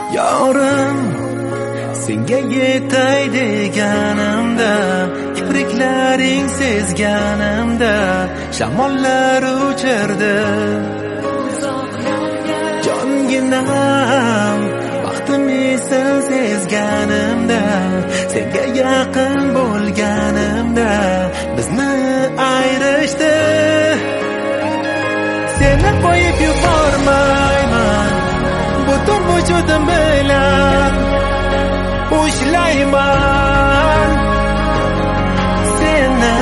Yorim senga yetay deganimda, kipriklaring sezganimda shamollar uchirdi. Jonginam baxtim esa sezganimda, senga yaqin bo'lganimda bizni ayrishdi. Seni qo'yib yubormayman, butun vujudim bilan ushlayman. Seni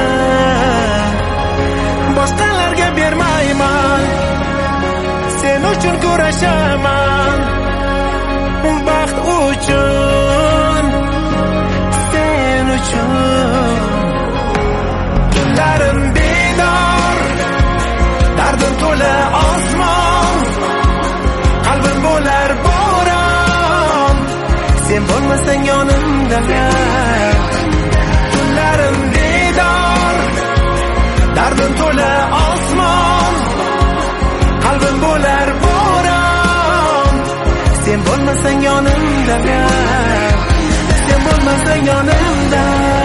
boshqalarga bermayman, sen uchun kurashaman. Baxt uchun, sen uchun. Tunlarim bedor, dardim to'la osmon, qalbim bo'lar bo'ron, sen bo'lmasang yonimda. Tunlarim bedor, dardim to'la osmon, qalbim bo'lar bo'ron, sen bo'lmasang yonimda. Sen bo'lmasang yonimda.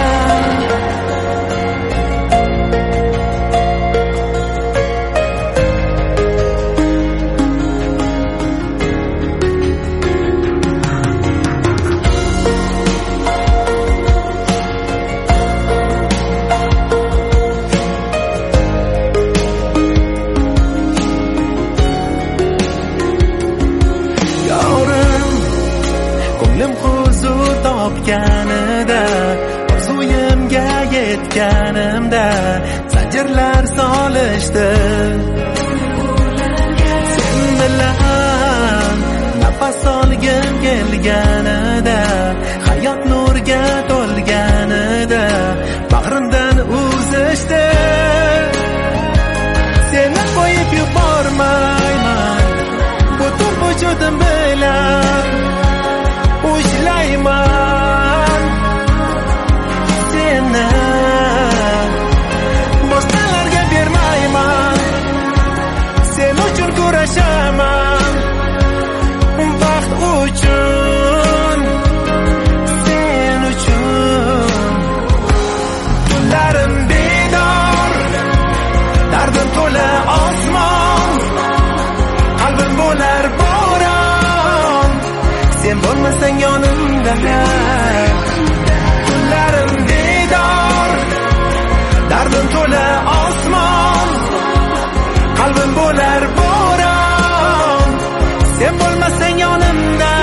Ko'nglim huzur topganida, orzuyimga yetganimda zanjirlar solishdi. Sen bilan nafas olgim kelganida, hayot nurga to'lganida bag'rimdan uzishdi. Seni qo'yib yubormayman, butun vujudim bilan ushlayman. Seni boshqalarga bermayman, sen uchun kurashaman. Baxt uchun, sen uchun. Tunlarim bedor, dardim to'la osmon, qalbim bo'lar bo'ron, sen bo'lmasang yonimda. Tunlarim bedor, dardim to'la osmon, qalbim bo'lar bo'ron, sen bo'lmasang yonimda.